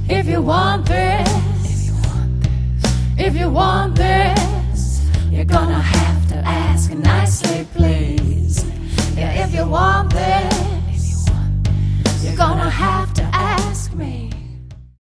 If you want this, if you want this, you're gonna have to ask nicely.